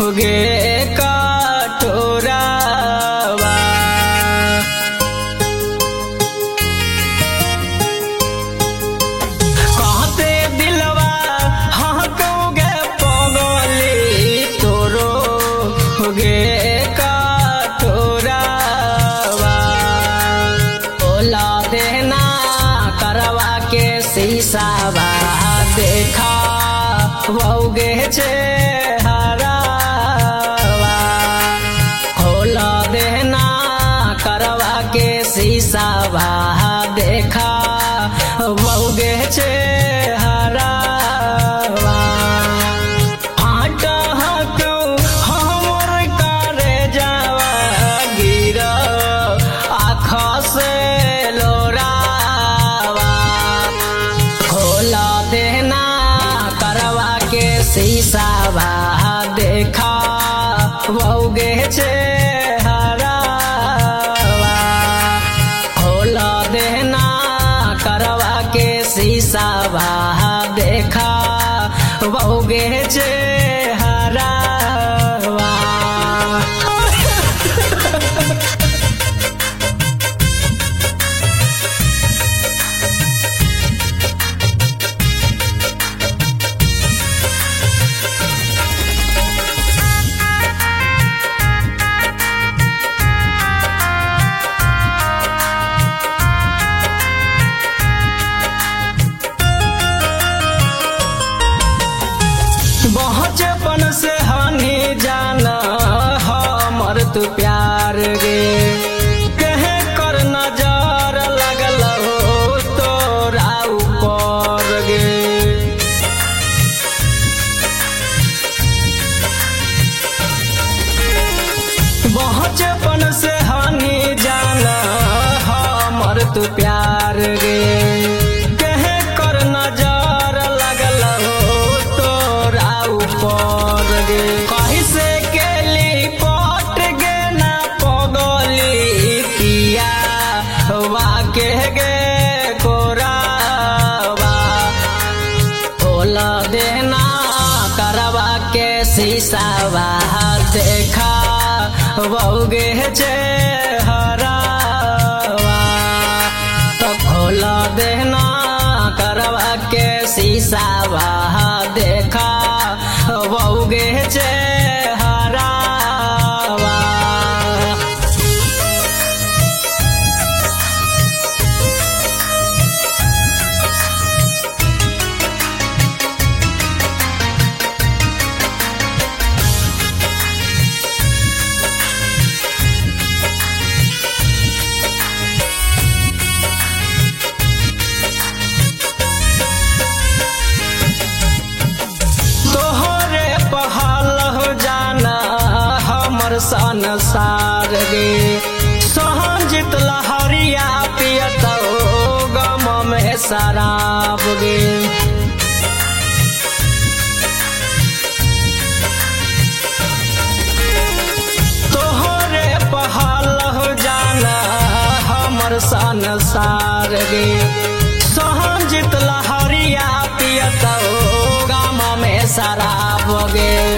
गे कटोरावा। कहते दिलवा हाँ कहोगे पगली तोरो गे कटोरावा। बोला देना करवा के शीशावा देखा वोगे चेहरावा। खोला देना करवा के शीशावा देखा वोगे चेहरावा। हाट हकू हमर करे जावा गिर आँख से लोरावा। खोला देना करवा के शीशावा देखा वोगे चेहरावा। खोला देना करवा के शीशावा देखा वोगे चेहरावा। बचपन से हानि जाना हमर तू प्यार गे। कहे कर नजर लगल हो तोरा ऊपर गे। बचपन से हानि जाना हमर तू प्यार गे। कहे कर नजर लगल हो तोरा ऊपर गे। कहीं से केली पट गे ना पगली पिया वाके गे कोरावा। खोला देना करवा के शीशावा देखा वोगे चेहरावा। तो खोला देना करवा के शीशावा देखा वोगे चेहरावा। तोहरे पहाल हो जाना हमर संसार गे। सहजित लहरिया पियत गम में शराब गे। तोहरे पहाल हो जाना हमर संसार गे। सहजित लहरिया पियत गम में शराब गे।